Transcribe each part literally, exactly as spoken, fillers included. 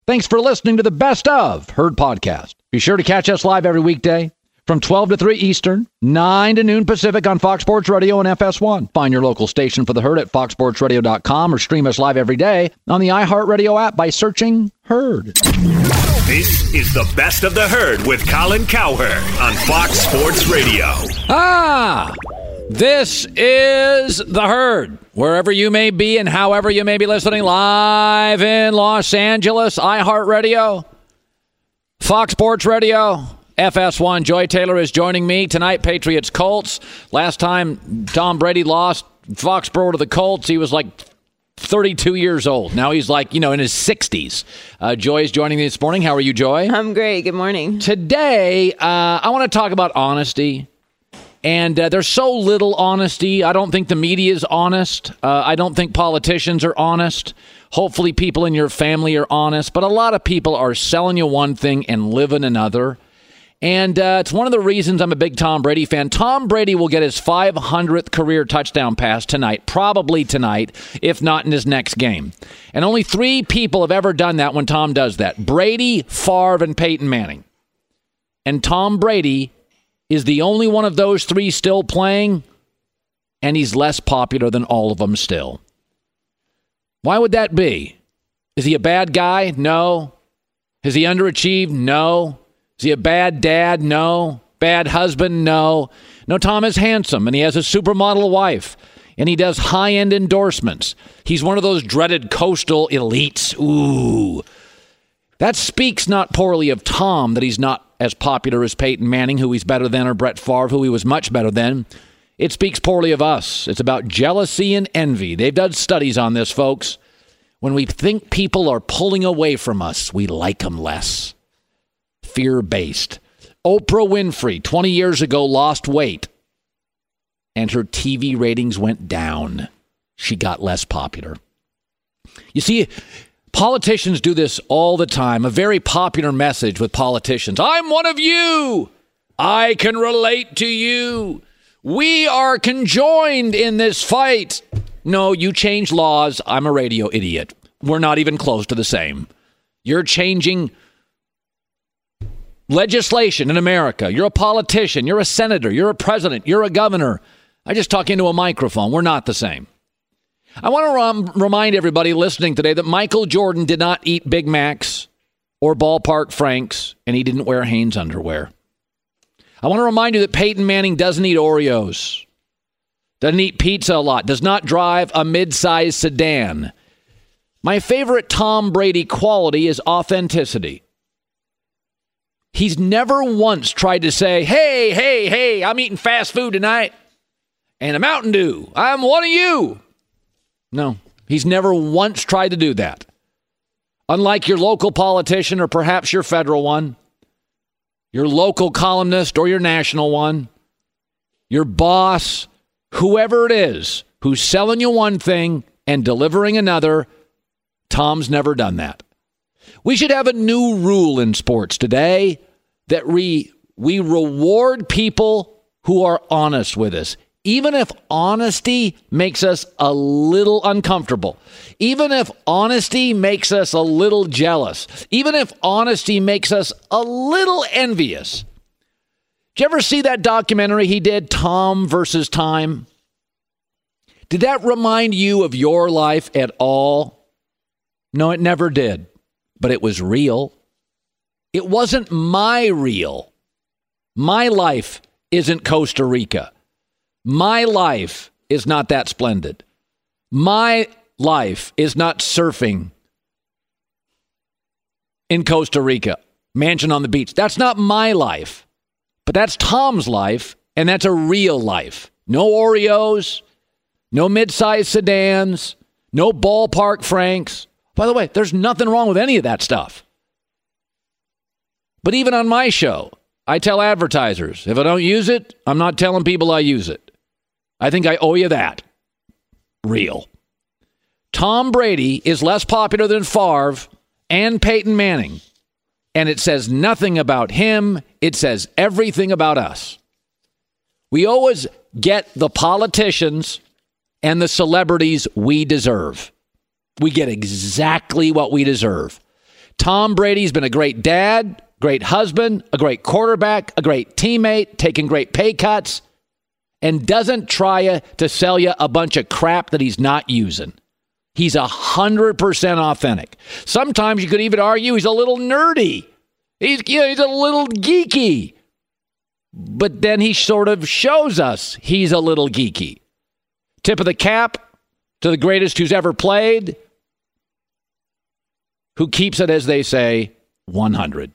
Thanks for listening to the Best of Herd podcast. Be sure to catch us live every weekday from twelve to three Eastern, nine to noon Pacific on Fox Sports Radio and F S one. Find your local station for the Herd at fox sports radio dot com or stream us live every day on the iHeartRadio app by searching Herd. This is the Best of the Herd with Colin Cowherd on Fox Sports Radio. Ah! This is the Herd. Wherever you may be and however you may be listening, live in Los Angeles, iHeartRadio, Fox Sports Radio, F S one. Joy Taylor is joining me tonight. Patriots Colts. Last time Tom Brady lost Foxborough to the Colts, he was like thirty-two years old. Now he's like, you know, in his sixties. Uh, Joy is joining me this morning. How are you, Joy? I'm great. Good morning. Today, uh, I want to talk about honesty. And uh, there's so little honesty. I don't think the media is honest. Uh, I don't think politicians are honest. Hopefully people in your family are honest. But a lot of people are selling you one thing and living another. And uh, it's one of the reasons I'm a big Tom Brady fan. Tom Brady will get his five hundredth career touchdown pass tonight, probably tonight, if not in his next game. And only three people have ever done that when Tom does that. Brady, Favre, and Peyton Manning. And Tom Brady is the only one of those three still playing, and he's less popular than all of them still. Why would that be? Is he a bad guy? No. Has he underachieved? No. Is he a bad dad? No. Bad husband? No. No, Tom is handsome, and he has a supermodel wife, and he does high-end endorsements. He's one of those dreaded coastal elites. Ooh. That speaks not poorly of Tom, that he's not as popular as Peyton Manning, who he's better than, or Brett Favre, who he was much better than. It speaks poorly of us. It's about jealousy and envy. They've done studies on this, folks. When we think people are pulling away from us, we like them less. Fear-based. Oprah Winfrey, twenty years ago, lost weight, and her T V ratings went down. She got less popular. You see, politicians do this all the time. A very popular message with politicians. I'm one of you. I can relate to you. We are conjoined in this fight. No, you change laws. I'm a radio idiot. We're not even close to the same. You're changing legislation in America. You're a politician. You're a senator. You're a president. You're a governor. I just talk into a microphone. We're not the same. I want to rom- remind everybody listening today that Michael Jordan did not eat Big Macs or Ballpark Franks, and he didn't wear Hanes underwear. I want to remind you that Peyton Manning doesn't eat Oreos, doesn't eat pizza a lot, does not drive a mid-sized sedan. My favorite Tom Brady quality is authenticity. He's never once tried to say, hey, hey, hey, I'm eating fast food tonight and a Mountain Dew. I'm one of you. No, he's never once tried to do that. Unlike your local politician or perhaps your federal one, your local columnist or your national one, your boss, whoever it is who's selling you one thing and delivering another, Tom's never done that. We should have a new rule in sports today that we, we reward people who are honest with us. Even if honesty makes us a little uncomfortable, even if honesty makes us a little jealous, even if honesty makes us a little envious. Did you ever see that documentary he did, Tom versus Time? Did that remind you of your life at all? No, it never did, but it was real. It wasn't my real. My life isn't Costa Rica. My life is not that splendid. My life is not surfing in Costa Rica, mansion on the beach. That's not my life. But that's Tom's life, and that's a real life. No Oreos, no mid-sized sedans, no Ballpark Franks. By the way, there's nothing wrong with any of that stuff. But even on my show, I tell advertisers, if I don't use it, I'm not telling people I use it. I think I owe you that. Real. Tom Brady is less popular than Favre and Peyton Manning. And it says nothing about him. It says everything about us. We always get the politicians and the celebrities we deserve. We get exactly what we deserve. Tom Brady's been a great dad, great husband, a great quarterback, a great teammate, taking great pay cuts, and doesn't try to sell you a bunch of crap that he's not using. He's one hundred percent authentic. Sometimes you could even argue he's a little nerdy. He's, you know, he's a little geeky. But then he sort of shows us he's a little geeky. Tip of the cap to the greatest who's ever played, who keeps it, as they say, one hundred.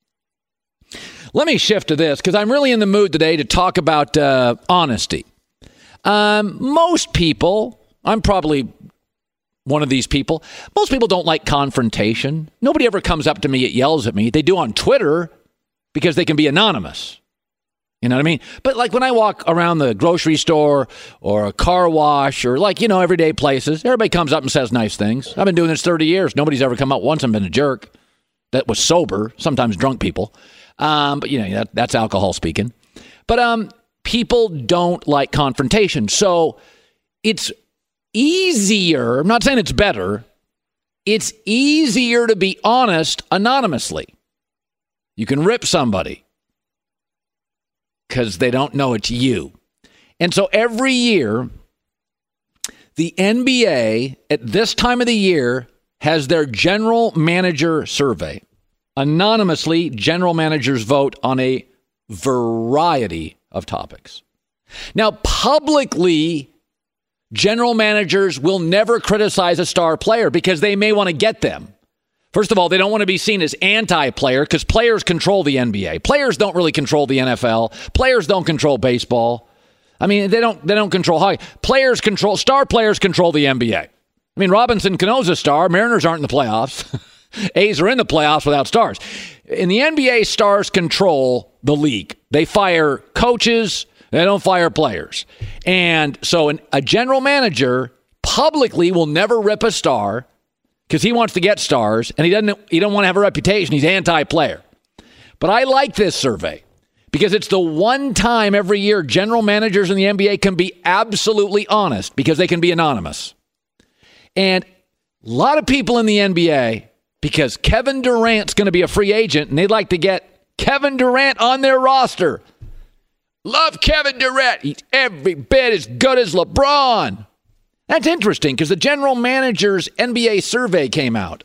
Let me shift to this because I'm really in the mood today to talk about uh, honesty. Um, most people, I'm probably one of these people, most people don't like confrontation. Nobody ever comes up to me and yells at me. They do on Twitter because they can be anonymous. You know what I mean? But like when I walk around the grocery store or a car wash or like, you know, everyday places, everybody comes up and says nice things. I've been doing this thirty years. Nobody's ever come up once and been a jerk. That was sober, sometimes drunk people. Um, but, you know, that, that's alcohol speaking. But um, people don't like confrontation. So it's easier. I'm not saying it's better. It's easier to be honest anonymously. You can rip somebody because they don't know it's you. And so every year, the N B A at this time of the year has their general manager survey. Anonymously, general managers vote on a variety of topics. Now, publicly, general managers will never criticize a star player because they may want to get them. First of all, they don't want to be seen as anti-player because players control the N B A. Players don't really control the N F L. Players don't control baseball. I mean, they don't they don't control hockey. Players control, star players control the N B A. I mean, Robinson Cano's a star. Mariners aren't in the playoffs. A's are in the playoffs without stars. In the N B A, stars control the league. They fire coaches. They don't fire players. And so an, a general manager publicly will never rip a star because he wants to get stars, and he doesn't. He don't want to have a reputation. He's anti-player. But I like this survey because it's the one time every year general managers in the N B A can be absolutely honest because they can be anonymous. And a lot of people in the N B A, because Kevin Durant's going to be a free agent, and they'd like to get Kevin Durant on their roster. Love Kevin Durant. He's every bit as good as LeBron. That's interesting because the general manager's N B A survey came out.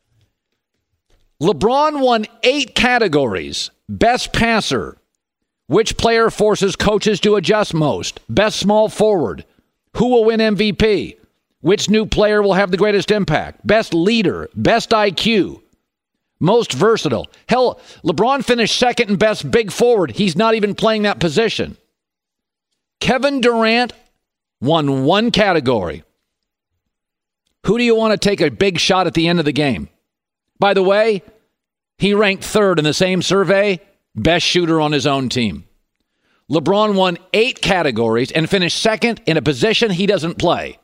LeBron won eight categories. Best passer. Which player forces coaches to adjust most? Best small forward. Who will win M V P? Which new player will have the greatest impact? Best leader. Best I Q. Most versatile. Hell, LeBron finished second in best big forward. He's not even playing that position. Kevin Durant won one category. Who do you want to take a big shot at the end of the game? By the way, he ranked third in the same survey, best shooter on his own team. LeBron won eight categories and finished second in a position he doesn't play.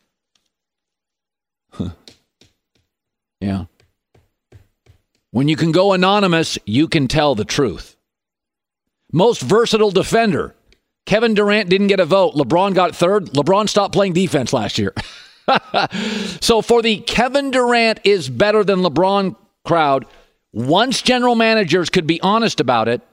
Yeah. When you can go anonymous, you can tell the truth. Most versatile defender. Kevin Durant didn't get a vote. LeBron got third. LeBron stopped playing defense last year. So for the Kevin Durant is better than LeBron crowd, once general managers could be honest about it,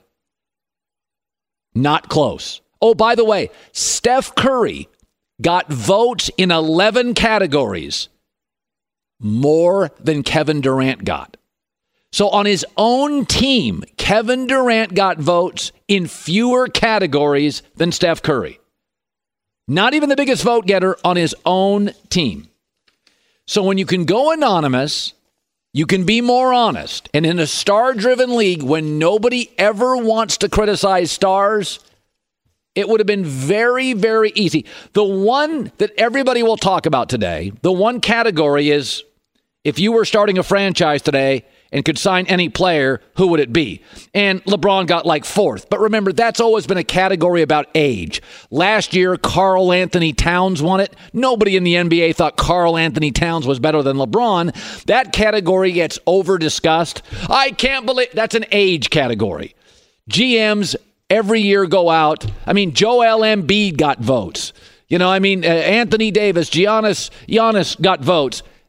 not close. Oh, by the way, Steph Curry got votes in eleven categories, more than Kevin Durant got. So on his own team, Kevin Durant got votes in fewer categories than Steph Curry. Not even the biggest vote getter on his own team. So when you can go anonymous, you can be more honest. And in a star-driven league, when nobody ever wants to criticize stars, it would have been very, very easy. The one that everybody will talk about today, the one category is, if you were starting a franchise today and could sign any player, who would it be? And LeBron got like fourth. But remember, that's always been a category about age. Last year, Karl Anthony Towns won it. Nobody in the N B A thought Karl Anthony Towns was better than LeBron. That category gets over-discussed. I can't believe that's an age category. G Ms every year go out. I mean, Joel Embiid got votes. You know, I mean, uh, Anthony Davis, Giannis, Giannis got votes.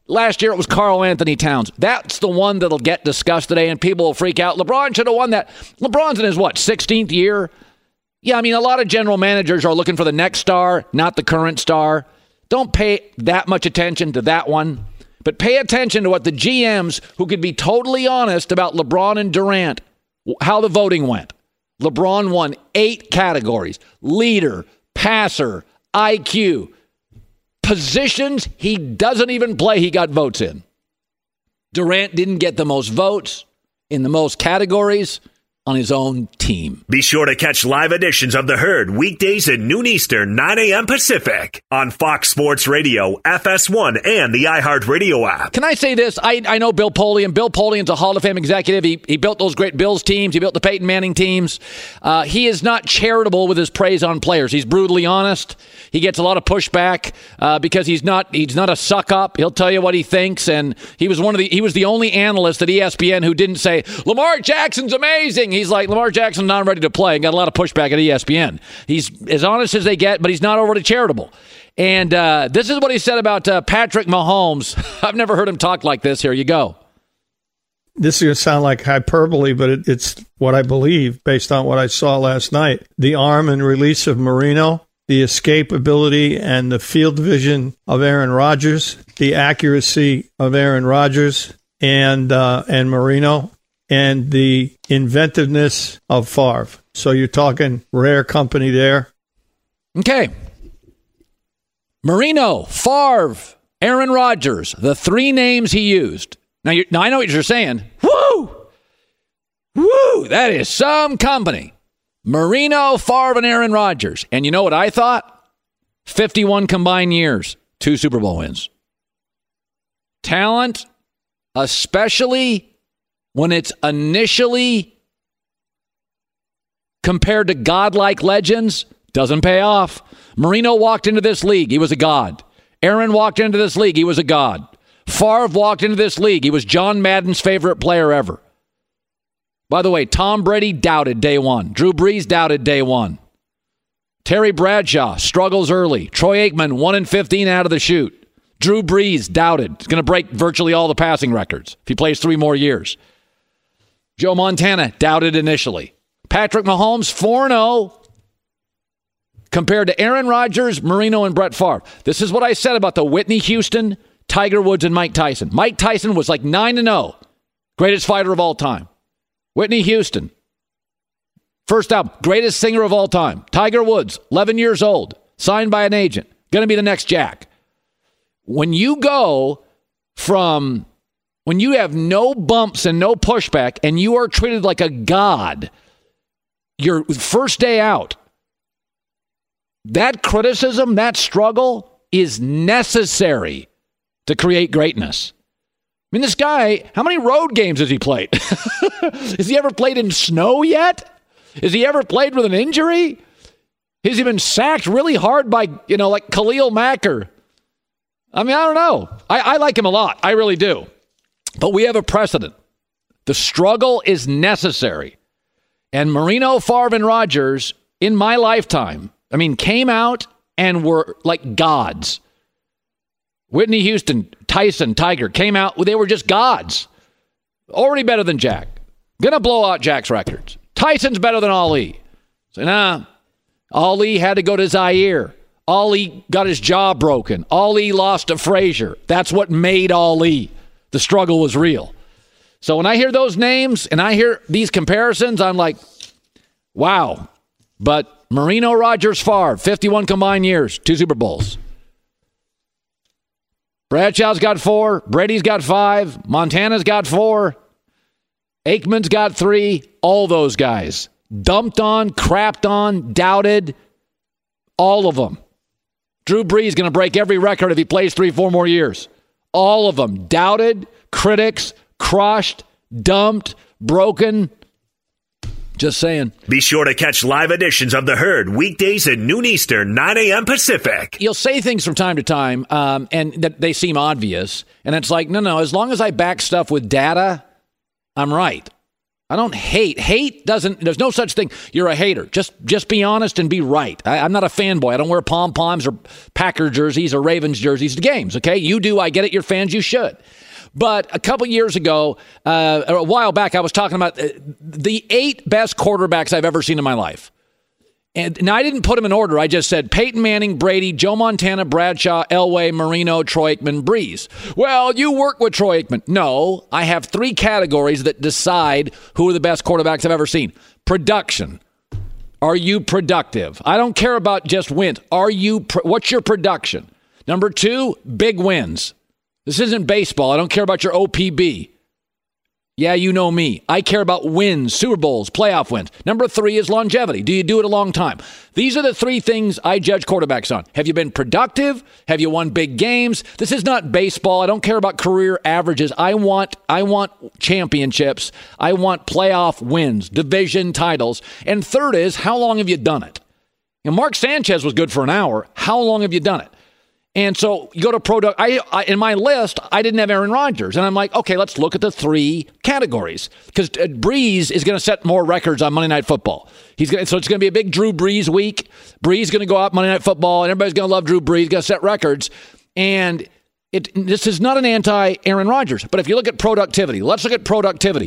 Last year it was Karl Anthony Towns. That's the one that'll get discussed today, and people will freak out. LeBron should have won that. LeBron's in his, what, sixteenth year? Yeah, I mean, a lot of general managers are looking for the next star, not the current star. Don't pay that much attention to that one, but pay attention to what the G Ms who could be totally honest about LeBron and Durant, how the voting went. LeBron won eight categories: leader, passer, I Q. Positions he doesn't even play, he got votes in. Durant didn't get the most votes in the most categories on his own team. Be sure to catch live editions of The Herd weekdays at noon Eastern, nine a.m. Pacific on Fox Sports Radio, F S one, and the iHeartRadio app. Can I say this? I, I know Bill Polian. Bill Polian's a Hall of Fame executive. He, he built those great Bills teams. He built the Peyton Manning teams. Uh, he is not charitable with his praise on players. He's brutally honest. He gets a lot of pushback uh, because he's not he's not a suck up. He'll tell you what he thinks, and he was one of the he was the only analyst at E S P N who didn't say Lamar Jackson's amazing. He's like, Lamar Jackson's not ready to play, and got a lot of pushback at E S P N. He's as honest as they get, but he's not overly charitable. And uh, this is what he said about uh, Patrick Mahomes. I've never heard him talk like this. Here you go. This is going to sound like hyperbole, but it, it's what I believe based on what I saw last night. The arm and release of Marino, the escape ability and the field vision of Aaron Rodgers, the accuracy of Aaron Rodgers and uh, and Marino, and the inventiveness of Favre. So you're talking rare company there. Okay. Marino, Favre, Aaron Rodgers, the three names he used. Now, you're, now I know what you're saying. Woo! Woo! That is some company. Marino, Favre, and Aaron Rodgers. And you know what I thought? fifty-one combined years, two Super Bowl wins. Talent, especially when it's initially compared to godlike legends, doesn't pay off. Marino walked into this league, he was a god. Aaron walked into this league, he was a god. Favre walked into this league, he was John Madden's favorite player ever. By the way, Tom Brady doubted day one. Drew Brees doubted day one. Terry Bradshaw struggles early. Troy Aikman, one and fifteen out of the chute. Drew Brees doubted. He's going to break virtually all the passing records if he plays three more years. Joe Montana doubted initially. Patrick Mahomes, four and oh. Compared to Aaron Rodgers, Marino, and Brett Favre. This is what I said about the Whitney Houston, Tiger Woods, and Mike Tyson. Mike Tyson was like nine and oh. Greatest fighter of all time. Whitney Houston, first album, greatest singer of all time. Tiger Woods, eleven years old, signed by an agent, going to be the next Jack. When you go from, when you have no bumps and no pushback, and you are treated like a god, your first day out, that criticism, that struggle is necessary to create greatness. I mean, this guy, how many road games has he played? Has he ever played in snow yet? Has he ever played with an injury? Has he been sacked really hard by, you know, like Khalil Mack? Or, I mean, I don't know. I, I like him a lot. I really do. But we have a precedent. The struggle is necessary. And Marino, Favre, and Rodgers, in my lifetime, I mean, came out and were like gods. Whitney Houston, Tyson, Tiger came out. They were just gods. Already better than Jack. Gonna blow out Jack's records. Tyson's better than Ali. So, nah. Ali had to go to Zaire. Ali got his jaw broken. Ali lost to Frazier. That's what made Ali. The struggle was real. So when I hear those names and I hear these comparisons, I'm like, wow. But Marino, Rodgers, Favre, fifty-one combined years, two Super Bowls. Bradshaw's got four. Brady's got five. Montana's got four. Aikman's got three. All those guys. Dumped on, crapped on, doubted. All of them. Drew Brees is going to break every record if he plays three, four more years. All of them. Doubted, critics, crushed, dumped, broken. Just saying. Be sure to catch live editions of The Herd weekdays at noon Eastern, nine a.m. Pacific. You'll say things from time to time, um, and that they seem obvious. And it's like, no, no, as long as I back stuff with data, I'm right. I don't hate. Hate doesn't, there's no such thing. You're a hater. Just just be honest and be right. I, I'm not a fanboy. I don't wear pom-poms or Packer jerseys or Ravens jerseys to games, okay? You do. I get it. You're fans. You should. But a couple years ago, uh, a while back, I was talking about the eight best quarterbacks I've ever seen in my life. And now I didn't put them in order. I just said Peyton Manning, Brady, Joe Montana, Bradshaw, Elway, Marino, Troy Aikman, Breeze. Well, you work with Troy Aikman. No, I have three categories that decide who are the best quarterbacks I've ever seen. Production. Are you productive? I don't care about just wins. Are you? Pro- what's your production? Number two, big wins. This isn't baseball. I don't care about your O P B. Yeah, you know me. I care about wins, Super Bowls, playoff wins. Number three is longevity. Do you do it a long time? These are the three things I judge quarterbacks on. Have you been productive? Have you won big games? This is not baseball. I don't care about career averages. I want I want championships. I want playoff wins, division titles. And third is, how long have you done it? And Mark Sanchez was good for an hour. How long have you done it? And so you go to product. I, I in my list, I didn't have Aaron Rodgers, and I'm like, okay, let's look at the three categories because Breeze is going to set more records on Monday Night Football. He's going so it's going to be a big Drew Brees week. Brees going to go out Monday Night Football, and everybody's going to love Drew Brees. He's going to set records, and it this is not an anti-Aaron Rodgers, but if you look at productivity, let's look at productivity.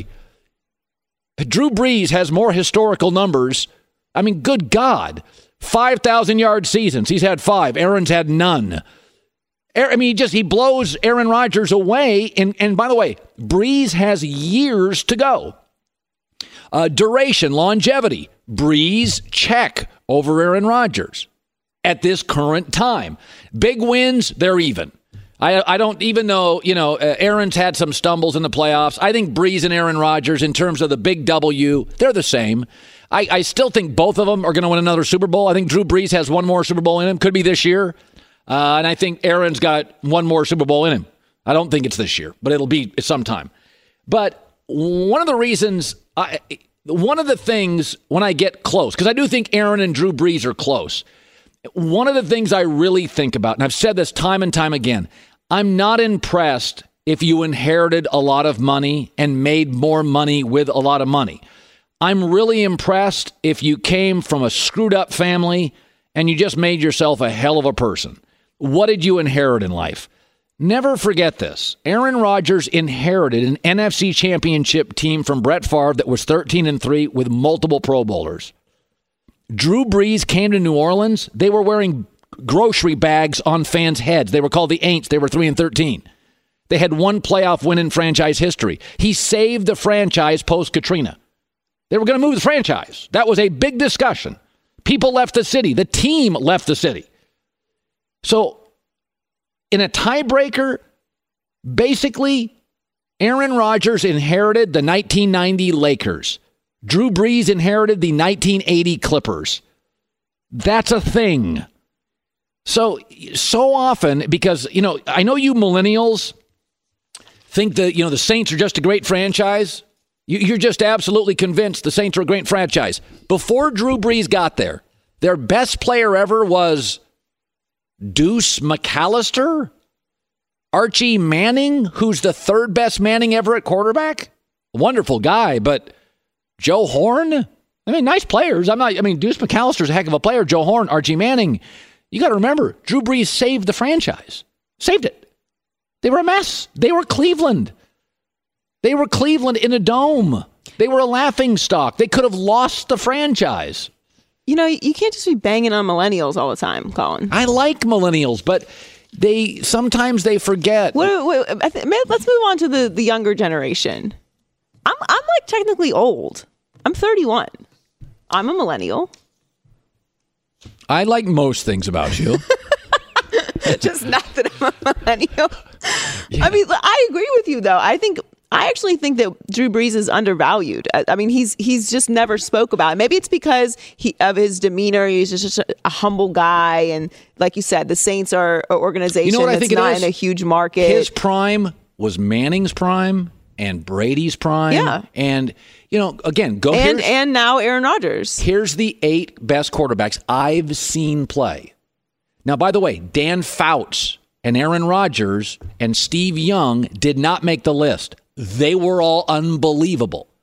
Drew Brees has more historical numbers. I mean, good God, five thousand yard seasons. He's had five. Aaron's had none. I mean, he just he blows Aaron Rodgers away. And, and by the way, Breeze has years to go. Uh, duration, longevity. Breeze, check over Aaron Rodgers at this current time. Big wins, they're even. I I don't even know, you know, uh, Aaron's had some stumbles in the playoffs. I think Breeze and Aaron Rodgers, in terms of the big W, they're the same. I, I still think both of them are going to win another Super Bowl. I think Drew Brees has one more Super Bowl in him. Could be this year. Uh, and I think Aaron's got one more Super Bowl in him. I don't think it's this year, but it'll be sometime. But one of the reasons, I, one of the things when I get close, because I do think Aaron and Drew Brees are close. One of the things I really think about, and I've said this time and time again, I'm not impressed if you inherited a lot of money and made more money with a lot of money. I'm really impressed if you came from a screwed up family and you just made yourself a hell of a person. What did you inherit in life? Never forget this. Aaron Rodgers inherited an N F C championship team from Brett Favre that was thirteen and three with multiple Pro Bowlers. Drew Brees came to New Orleans. They were wearing grocery bags on fans' heads. They were called the Aints. They were three and thirteen. They had one playoff win in franchise history. He saved the franchise post-Katrina. They were going to move the franchise. That was a big discussion. People left the city. The team left the city. So, in a tiebreaker, basically, Aaron Rodgers inherited the nineteen ninety Lakers. Drew Brees inherited the nineteen eighty Clippers. That's a thing. So, so often, because, you know, I know you millennials think that, you know, the Saints are just a great franchise. You're just absolutely convinced the Saints are a great franchise. Before Drew Brees got there, their best player ever was Deuce McAllister, Archie Manning, who's the third best Manning ever at quarterback. Wonderful guy, but Joe Horn? I mean, nice players. I'm not, I mean, Deuce McAllister's a heck of a player. Joe Horn, Archie Manning. You got to remember, Drew Brees saved the franchise. Saved it. They were a mess. They were Cleveland. They were Cleveland in a dome. They were a laughing stock. They could have lost the franchise. You know, you can't just be banging on millennials all the time, Colin. I like millennials, but they sometimes they forget. Wait, wait, wait, I th- let's move on to the, the younger generation. I'm I'm like technically old. I'm thirty-one. I'm a millennial. I like most things about you. Just not that I'm a millennial. Yeah. I mean, I agree with you, though. I think I actually think that Drew Brees is undervalued. I, I mean, he's he's just never spoke about it. Maybe it's because he, of his demeanor. He's just a, a humble guy, and like you said, the Saints are an organization you know what that's I think not it is? in a huge market. His prime was Manning's prime and Brady's prime. Yeah, and you know, again, go and and now Aaron Rodgers. Here's the eight best quarterbacks I've seen play. Now, by the way, Dan Fouts and Aaron Rodgers and Steve Young did not make the list. They were all unbelievable.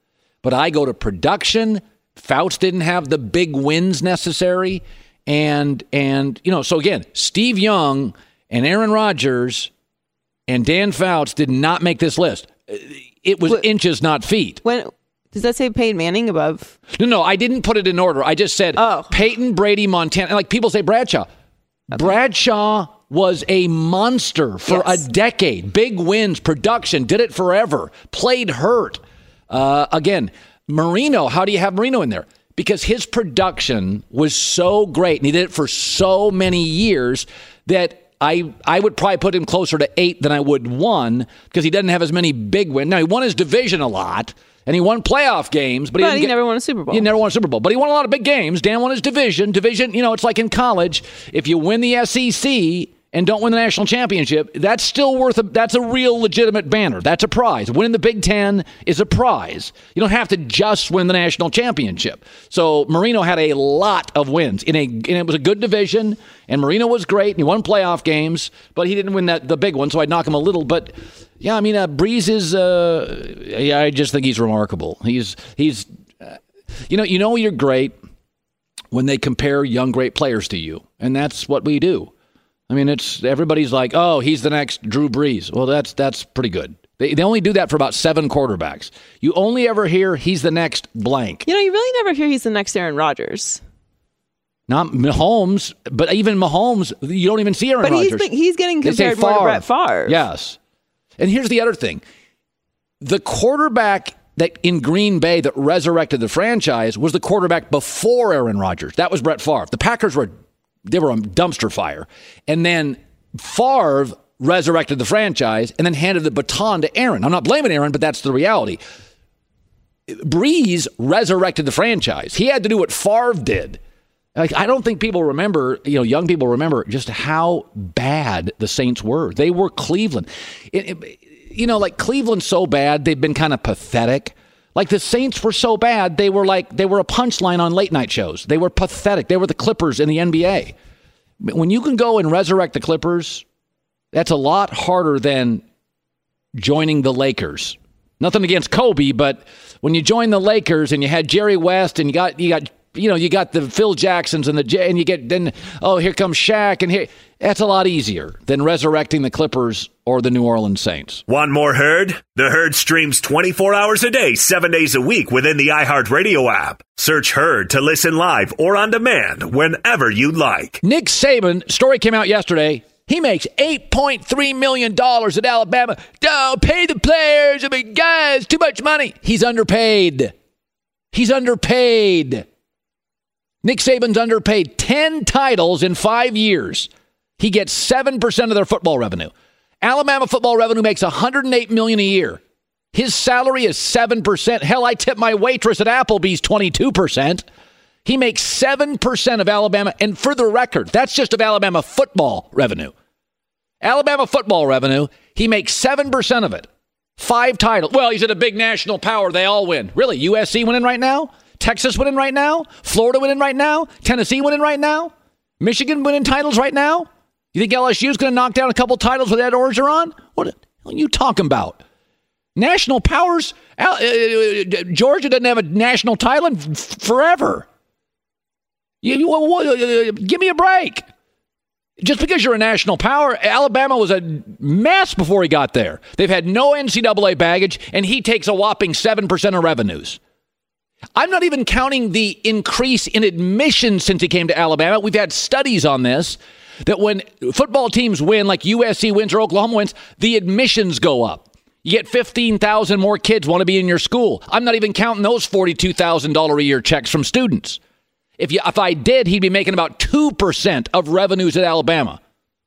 But I go to production. Fouts didn't have the big wins necessary. And, and you know, so again, Steve Young and Aaron Rodgers and Dan Fouts did not make this list. It was what, inches, not feet. When does that say Peyton Manning above? No, no, I didn't put it in order. I just said oh. Peyton, Brady, Montana. Like people say Bradshaw. Okay. Bradshaw was a monster for yes. a decade. Big wins, production, did it forever, played hurt. Uh, again, Marino, how do you have Marino in there? Because his production was so great, and he did it for so many years that I I would probably put him closer to eight than I would one because he doesn't have as many big wins. Now, he won his division a lot, and he won playoff games. But, but he, didn't he get, never won a Super Bowl. He never won a Super Bowl. But he won a lot of big games. Dan won his division. Division, you know, it's like in college. If you win the S E C and don't win the national championship, that's still worth a, that's a real legitimate banner. That's a prize. Winning the Big Ten is a prize. You don't have to just win the national championship. So Marino had a lot of wins in a, and it was a good division, and Marino was great, and he won playoff games, but he didn't win that the big one, so I'd knock him a little. But yeah, I mean, uh, Breeze is, uh, yeah, I just think he's remarkable. He's, he's, uh, you know, you know you're great when they compare young great players to you, and that's what we do. I mean, it's everybody's like, oh, he's the next Drew Brees. Well, that's that's pretty good. They they only do that for about seven quarterbacks. You only ever hear he's the next blank. You know, you really never hear he's the next Aaron Rodgers. Not Mahomes, but even Mahomes, you don't even see Aaron but Rodgers. But he's, he's getting compared more to Brett Favre. Yes. And here's the other thing. The quarterback that in Green Bay that resurrected the franchise was the quarterback before Aaron Rodgers. That was Brett Favre. The Packers were They were a dumpster fire. And then Favre resurrected the franchise and then handed the baton to Aaron. I'm not blaming Aaron, but that's the reality. Breeze resurrected the franchise. He had to do what Favre did. Like, I don't think people remember, you know, young people remember just how bad the Saints were. They were Cleveland. It, it, you know, like Cleveland's so bad, they've been kind of pathetic. Like the Saints were so bad, they were like, they were a punchline on late night shows. They were pathetic. They were the Clippers in the N B A. When you can go and resurrect the Clippers, that's a lot harder than joining the Lakers. Nothing against Kobe, but when you join the Lakers and you had Jerry West and you got, you got, you know, you got the Phil Jacksons and the, and you get, then, oh, here comes Shaq and here, that's a lot easier than resurrecting the Clippers or the New Orleans Saints. Want more Herd? The Herd streams twenty-four hours a day, seven days a week within the iHeartRadio app. Search Herd to listen live or on demand whenever you like. Nick Saban, story came out yesterday. He makes eight point three million dollars at Alabama. Don't pay the players. I mean, guys, too much money. He's underpaid. He's underpaid. Nick Saban's underpaid. ten titles in five years. He gets seven percent of their football revenue. Alabama football revenue makes one hundred eight million dollars a year. His salary is seven percent. Hell, I tip my waitress at Applebee's twenty-two percent. He makes seven percent of Alabama. And for the record, that's just of Alabama football revenue. Alabama football revenue, he makes seven percent of it. Five titles. Well, he's at a big national power. They all win. Really? U S C winning right now? Texas winning right now? Florida winning right now? Tennessee winning right now? Michigan winning titles right now? You think L S U's going to knock down a couple titles with Ed Orgeron? What are you talking about? National powers? Uh, Georgia doesn't have a national title in f- forever. You, you, uh, give me a break. Just because you're a national power, Alabama was a mess before he got there. They've had no N C double A baggage, and he takes a whopping seven percent of revenues. I'm not even counting the increase in admissions since he came to Alabama. We've had studies on this, that when football teams win, like U S C wins or Oklahoma wins, the admissions go up. You get fifteen thousand more kids want to be in your school. I'm not even counting those forty-two thousand dollars a year checks from students. If you, if I did, he'd be making about two percent of revenues at Alabama.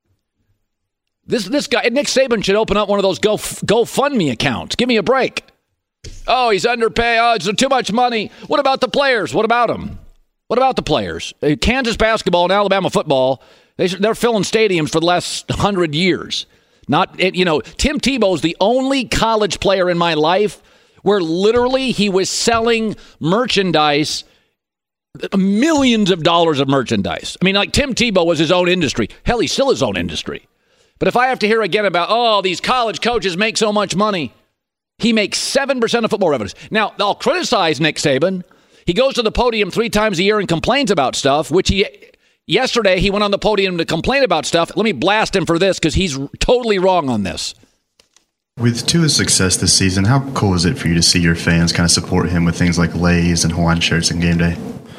This this guy, Nick Saban, should open up one of those Go GoFundMe accounts. Give me a break. Oh, he's underpaid. Oh, it's too much money. What about the players? What about them? What about the players? Kansas basketball and Alabama football, they, they're filling stadiums for the last hundred years. Not, you know, Tim Tebow's the only college player in my life where literally he was selling merchandise, millions of dollars of merchandise. I mean, like Tim Tebow was his own industry. Hell, he's still his own industry. But if I have to hear again about, oh, these college coaches make so much money, He makes seven percent of football revenues. Now, I'll criticize Nick Saban. He goes to the podium three times a year and complains about stuff, which he, yesterday, he went on the podium to complain about stuff. Let me blast him for this because he's totally wrong on this. With Tua's success this season, how cool is it for you to see your fans kind of support him with things like Lay's and Hawaiian shirts and game day?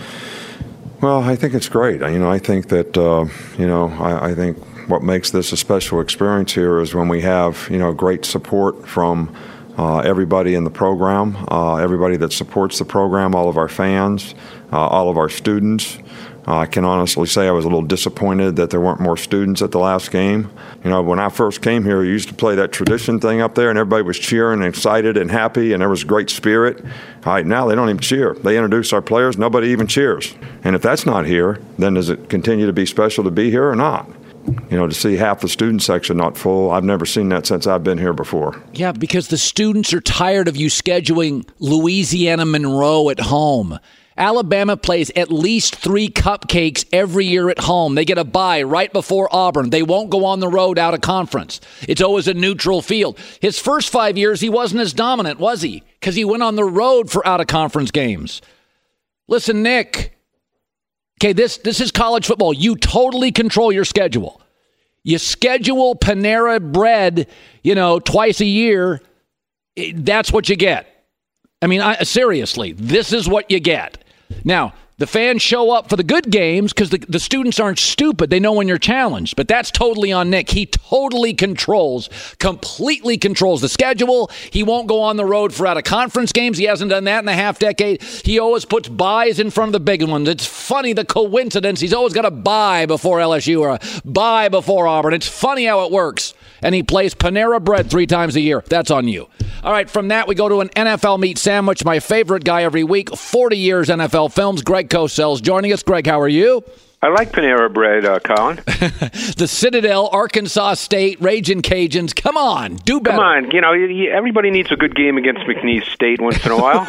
Well, I think it's great. You know, I think that, uh, you know, I, I think what makes this a special experience here is when we have, you know, great support from uh, everybody in the program, uh, everybody that supports the program, all of our fans, uh, all of our students. Uh, I can honestly say I was a little disappointed that there weren't more students at the last game. You know, when I first came here, we used to play that tradition thing up there, and everybody was cheering and excited and happy, and there was great spirit. All right, now they don't even cheer. They introduce our players, nobody even cheers. And if that's not here, then does it continue to be special to be here or not? You know, to see half the student section not full, I've never seen that since I've been here before. Yeah, because the students are tired of you scheduling Louisiana Monroe at home. Alabama plays at least three cupcakes every year at home. They get a bye right before Auburn. They won't go on the road out of conference. It's always a neutral field. His first five years, he wasn't as dominant, was he? Because he went on the road for out-of-conference games. Listen, Nick. Okay, this, this is college football. You totally control your schedule. You schedule Panera Bread, you know, twice a year. That's what you get. I mean, I, seriously, this is what you get. Now, the fans show up for the good games because the, the students aren't stupid. They know when you're challenged. But that's totally on Nick. He totally controls, completely controls the schedule. He won't go on the road for out-of-conference games. He hasn't done that in a half-decade. He always puts buys in front of the big ones. It's funny, the coincidence. He's always got a bye before L S U or a bye before Auburn. It's funny how it works. And he plays Panera Bread three times a year. That's on you. All right, from that, we go to an N F L meat sandwich. My favorite guy every week, forty years N F L films, Greg Cosell's joining us. Greg, how are you? I like Panera Bread, uh, Colin. The Citadel, Arkansas State, Ragin' Cajuns. Come on, do better. Come on, you know, everybody needs a good game against McNeese State once in a while.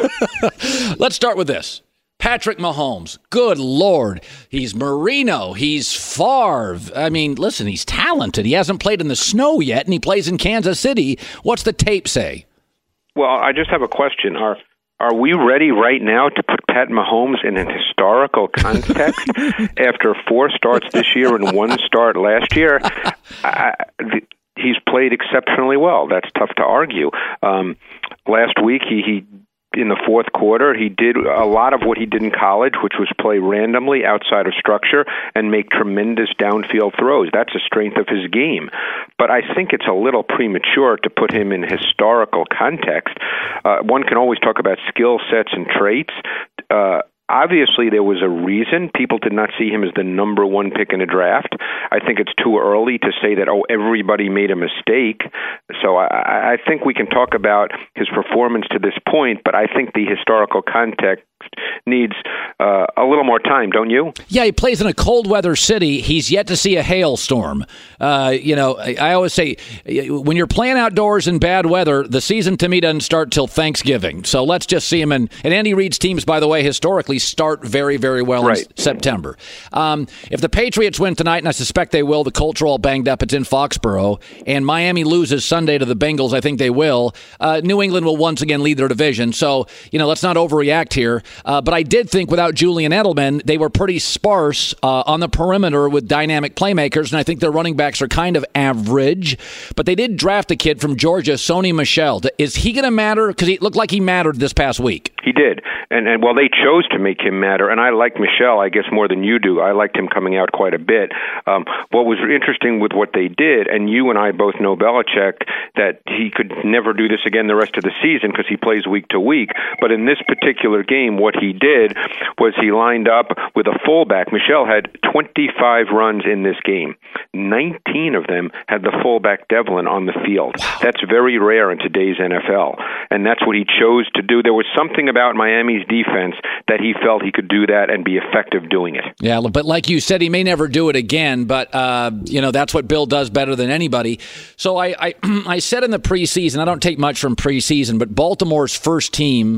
Let's start with this. Patrick Mahomes, good Lord. He's Marino. He's Favre. I mean, listen, he's talented. He hasn't played in the snow yet, and he plays in Kansas City. What's the tape say? Well, I just have a question. Are are we ready right now to put Pat Mahomes in an historical context after four starts this year and one start last year? I, the, he's played exceptionally well. That's tough to argue. Um, last week, he... he in the fourth quarter, he did a lot of what he did in college, which was play randomly outside of structure and make tremendous downfield throws. That's a strength of his game. But I think it's a little premature to put him in historical context. Uh, one can always talk about skill sets and traits. Uh, Obviously, there was a reason people did not see him as the number one pick in the draft. I think it's too early to say that, oh, everybody made a mistake. So I, I think we can talk about his performance to this point, but I think the historical context needs uh, a little more time, don't you? Yeah, he plays in a cold weather city. He's yet to see a hailstorm. Uh, you know, I, I always say when you're playing outdoors in bad weather, the season to me doesn't start till Thanksgiving. So let's just see him. In, and Andy Reid's teams, by the way, historically start very, very well right. in September. Um, if the Patriots win tonight, and I suspect they will, the Colts are all banged up. It's in Foxborough. And Miami loses Sunday to the Bengals. I think they will. Uh, New England will once again lead their division. So, you know, let's not overreact here. Uh, but I did think without Julian Edelman, they were pretty sparse uh, on the perimeter with dynamic playmakers, and I think their running backs are kind of average. But they did draft a kid from Georgia, Sony Michel. Is he going to matter? Because he looked like he mattered this past week. He did. And, and well, they chose to make him matter, and I like Michel, I guess, more than you do. I liked him coming out quite a bit. Um, what was interesting with what they did, and you and I both know Belichick, that he could never do this again the rest of the season because he plays week to week. But in this particular game, what he did was he lined up with a fullback. Michel had twenty-five runs in this game. nineteen of them had the fullback Devlin on the field. Wow. That's very rare in today's N F L, and that's what he chose to do. There was something about Miami's defense that he felt he could do that and be effective doing it. Yeah, but like you said, he may never do it again, but uh, you know, that's what Bill does better than anybody. So I, I, I said in the preseason, I don't take much from preseason, but Baltimore's first team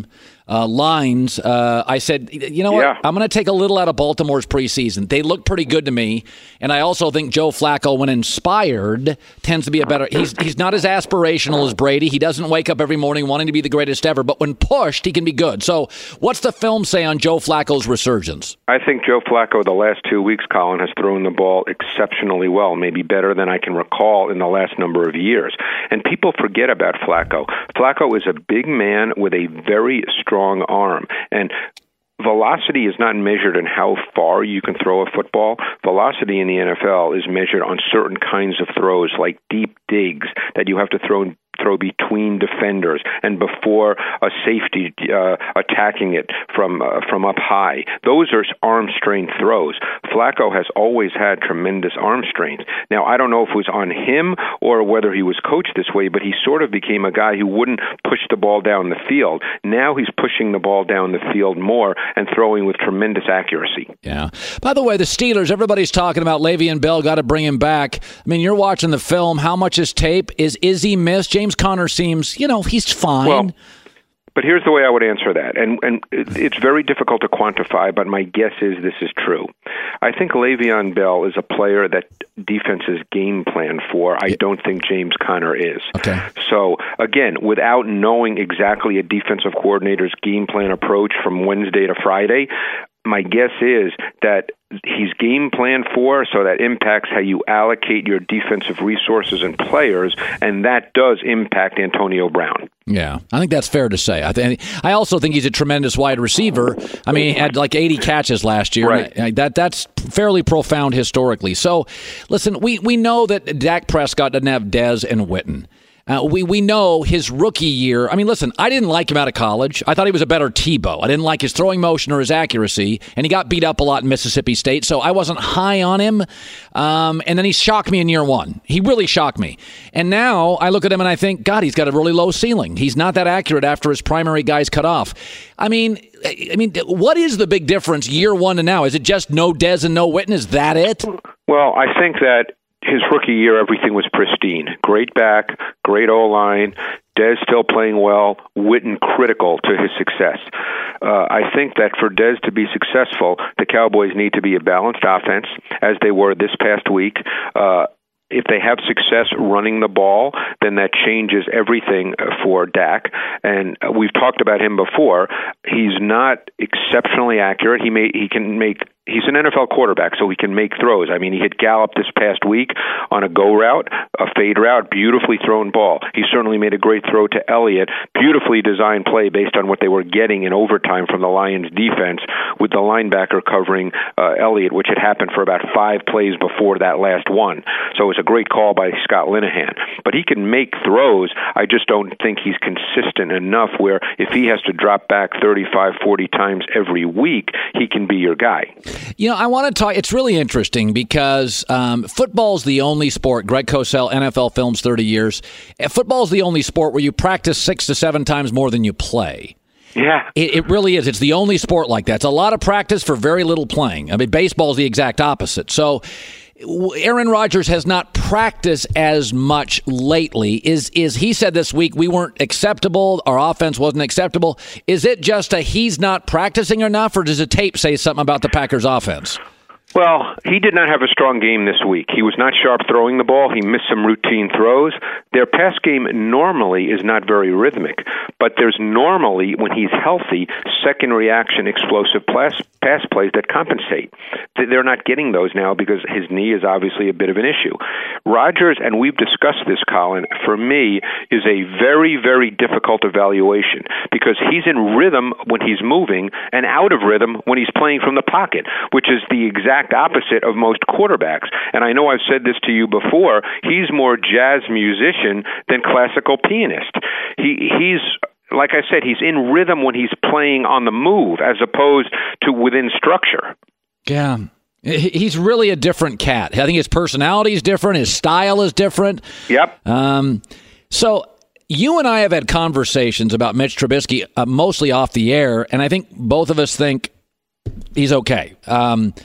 uh, lines, uh, I said, you know what? Yeah. I'm going to take a little out of Baltimore's preseason. They look pretty good to me, and I also think Joe Flacco, when inspired, tends to be a better. He's he's not as aspirational as Brady. He doesn't wake up every morning wanting to be the greatest ever, but when pushed, he can be good. So, what's the film say on Joe Flacco's resurgence? I think Joe Flacco, the last two weeks, Colin, has thrown the ball exceptionally well, maybe better than I can recall in the last number of years. And people forget about Flacco. Flacco is a big man with a very strong arm. And velocity is not measured in how far you can throw a football. Velocity in the N F L is measured on certain kinds of throws, like deep digs that you have to throw in throw between defenders and before a safety uh, attacking it from uh, from up high. Those are arm strength throws. Flacco has always had tremendous arm strength. Now, I don't know if it was on him or whether he was coached this way, but he sort of became a guy who wouldn't push the ball down the field. Now he's pushing the ball down the field more and throwing with tremendous accuracy. Yeah. By the way, the Steelers, everybody's talking about Le'Veon Bell, got to bring him back. I mean, you're watching the film. How much is tape? Is, is he missed? James Conner seems, you know, he's fine. Well, but here's the way I would answer that, and and it's very difficult to quantify, but my guess is this is true. I think Le'Veon Bell is a player that defenses game plan for. I don't think James Conner is. Okay. So, again, without knowing exactly a defensive coordinator's game plan approach from Wednesday to Friday, my guess is that he's game planned for, so that impacts how you allocate your defensive resources and players, and that does impact Antonio Brown. Yeah, I think that's fair to say. I think I also think he's a tremendous wide receiver. I mean, he had like eighty catches last year. Right. I, I, that that's fairly profound historically. So, listen, we we know that Dak Prescott doesn't have Dez and Witten. Uh, we we know his rookie year. I mean, listen, I didn't like him out of college. I thought he was a better Tebow. I didn't like his throwing motion or his accuracy, and he got beat up a lot in Mississippi State, so I wasn't high on him. Um, and then he shocked me in year one. He really shocked me. And now I look at him and I think, God, he's got a really low ceiling. He's not that accurate after his primary guys cut off. I mean, I mean, what is the big difference year one to now? Is it just no Dez and no Witten? Is that it? Well, I think that his rookie year, everything was pristine. Great back, great O-line, Dez still playing well, Witten critical to his success. Uh, I think that for Dez to be successful, the Cowboys need to be a balanced offense, as they were this past week. Uh, If they have success running the ball, then that changes everything for Dak. And we've talked about him before. He's not exceptionally accurate. He may he can make. He's an N F L quarterback, so he can make throws. I mean, he hit Gallup this past week on a go route, a fade route, beautifully thrown ball. He certainly made a great throw to Elliott, beautifully designed play based on what they were getting in overtime from the Lions defense with the linebacker covering uh, Elliott, which had happened for about five plays before that last one. So it was a great call by Scott Linehan. But he can make throws. I just don't think he's consistent enough where if he has to drop back thirty-five, forty times every week, he can be your guy. You know, I want to talk. It's really interesting because um, football's the only sport. Greg Cosell, N F L Films, thirty years. Football's the only sport where you practice six to seven times more than you play. Yeah. It, it really is. It's the only sport like that. It's a lot of practice for very little playing. I mean, baseball's the exact opposite. So Aaron Rodgers has not practiced as much lately. Is is he said this week we weren't acceptable, our offense wasn't acceptable. Is it just a he's not practicing enough, or does the tape say something about the Packers offense? Well, he did not have a strong game this week. He was not sharp throwing the ball. He missed some routine throws. Their pass game normally is not very rhythmic, but there's normally, when he's healthy, second reaction explosive pass, pass plays that compensate. They're not getting those now because his knee is obviously a bit of an issue. Rodgers, and we've discussed this, Colin, for me, is a very, very difficult evaluation because he's in rhythm when he's moving and out of rhythm when he's playing from the pocket, which is the exact opposite of most quarterbacks. And I know I've said this to you before, he's more jazz musician than classical pianist. He he's like I said, he's in rhythm when he's playing on the move as opposed to within structure. Yeah. He's really a different cat. I think his personality is different. His style is different. Yep. Um, so you and I have had conversations about Mitch Trubisky, uh, mostly off the air, and I think both of us think he's okay. Um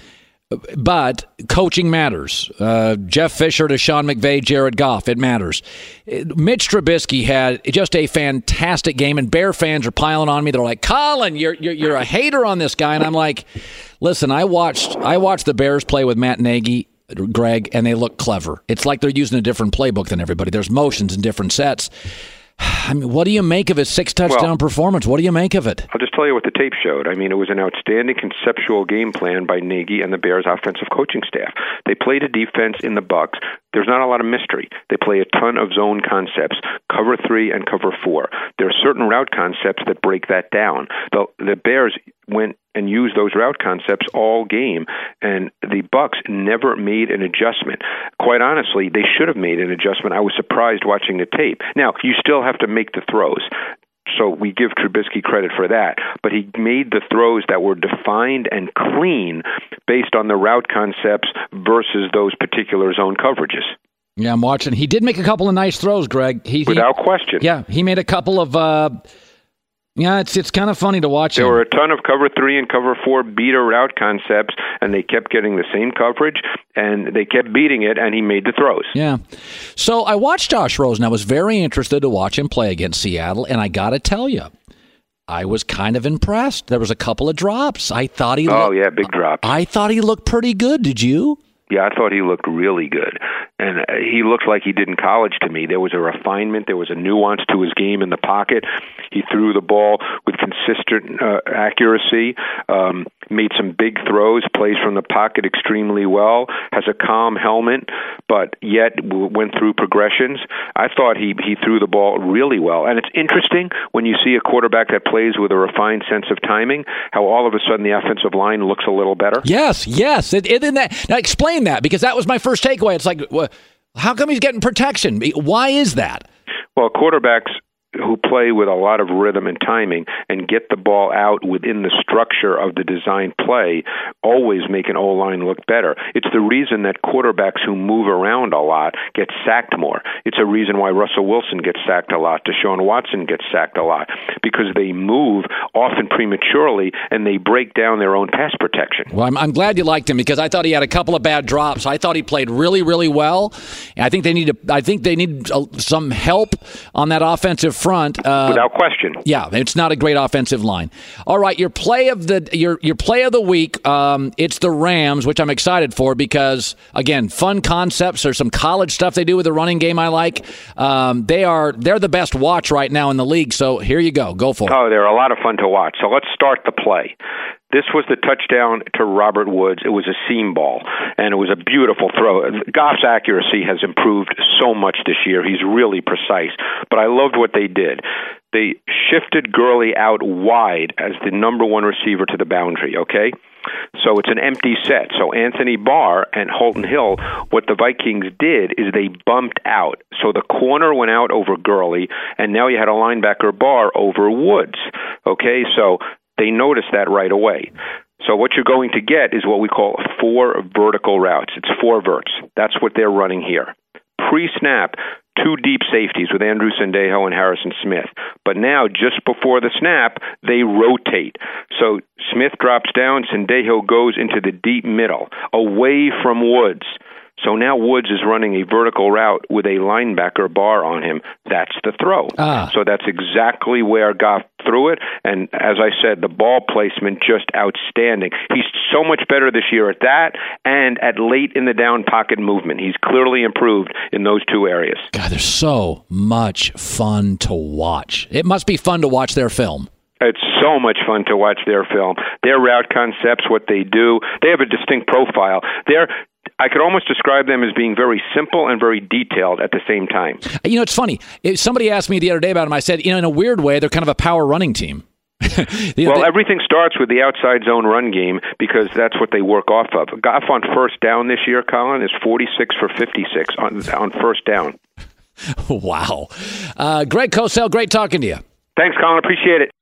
But coaching matters. Uh, Jeff Fisher to Sean McVay, Jared Goff, it matters. Mitch Trubisky had just a fantastic game, and Bear fans are piling on me. They're like, Colin, you're you're, you're a hater on this guy. And I'm like, listen, I watched I watched the Bears play with Matt Nagy, Greg, and they look clever. It's like they're using a different playbook than everybody. There's motions and different sets. I mean, what do you make of his six-touchdown well, performance? What do you make of it? I'll just tell you what the tape showed. I mean, it was an outstanding conceptual game plan by Nagy and the Bears' offensive coaching staff. They played a defense in the Bucs. There's not a lot of mystery. They play a ton of zone concepts, cover three and cover four. There are certain route concepts that break that down. The, the Bears went and used those route concepts all game, and the Bucs never made an adjustment. Quite honestly, they should have made an adjustment. I was surprised watching the tape. Now, you still have to make the throws. So we give Trubisky credit for that. But he made the throws that were defined and clean based on the route concepts versus those particular zone coverages. Yeah, I'm watching. He did make a couple of nice throws, Greg. He, Without he, question. Yeah, he made a couple of... Uh, yeah, it's it's kind of funny to watch. There him. were a ton of cover three and cover four beater route concepts, and they kept getting the same coverage, and they kept beating it, and he made the throws. Yeah. So I watched Josh Rosen. I was very interested to watch him play against Seattle, and I got to tell you, I was kind of impressed. There was a couple of drops. I thought he. Oh looked, yeah, big drops. I thought he looked pretty good. Did you? Yeah, I thought he looked really good. And he looked like he did in college to me. There was a refinement. There was a nuance to his game in the pocket. He threw the ball with consistent uh, accuracy, um, made some big throws, plays from the pocket extremely well, has a calm helmet, but yet w- went through progressions. I thought he, he threw the ball really well. And it's interesting when you see a quarterback that plays with a refined sense of timing, how all of a sudden the offensive line looks a little better. Yes, yes. It, it, that, now explain that, because that was my first takeaway. It's like, well, how come he's getting protection? Why is that? Well, quarterbacks who play with a lot of rhythm and timing and get the ball out within the structure of the design play always make an O-line look better. It's the reason that quarterbacks who move around a lot get sacked more. It's a reason why Russell Wilson gets sacked a lot, Deshaun Watson gets sacked a lot, because they move often prematurely and they break down their own pass protection. Well, I'm, I'm glad you liked him, because I thought he had a couple of bad drops. I thought he played really, really well. And I think they need to, I think they need uh, some help on that offensive front. Uh, Without question. Yeah, it's not a great offensive line. All right, your play of the your your play of the week. Um, it's the Rams, which I'm excited for because again, fun concepts. There's some college stuff they do with the running game I like. Um, they are they're the best watch right now in the league. So here you go, go for it. Oh, they're a lot of fun to watch. So let's start the play. This was the touchdown to Robert Woods. It was a seam ball, and it was a beautiful throw. Goff's accuracy has improved so much this year. He's really precise, but I loved what they did. They shifted Gurley out wide as the number one receiver to the boundary, okay? So it's an empty set. So Anthony Barr and Holton Hill, what the Vikings did is they bumped out. So the corner went out over Gurley, and now you had a linebacker Barr over Woods, okay? So they noticed that right away. So what you're going to get is what we call four vertical routes. It's four verts. That's what they're running here. Pre-snap, two deep safeties with Andrew Sendejo and Harrison Smith. But now, just before the snap, they rotate. So Smith drops down, Sendejo goes into the deep middle, away from Woods. So now Woods is running a vertical route with a linebacker Barr on him. That's the throw. Ah. So that's exactly where Goff threw it. And as I said, the ball placement just outstanding. He's so much better this year at that and at late in the down pocket movement. He's clearly improved in those two areas. God, they're so much fun to watch. It must be fun to watch their film. It's so much fun to watch their film. Their route concepts, what they do, they have a distinct profile. They're I could almost describe them as being very simple and very detailed at the same time. You know, it's funny. Somebody asked me the other day about them. I said, you know, in a weird way, they're kind of a power running team. you know, well, they, everything starts with the outside zone run game because that's what they work off of. Goff on first down this year, Colin, is forty-six for fifty-six on, on first down. Wow. Uh, Greg Cosell, great talking to you. Thanks, Colin. Appreciate it.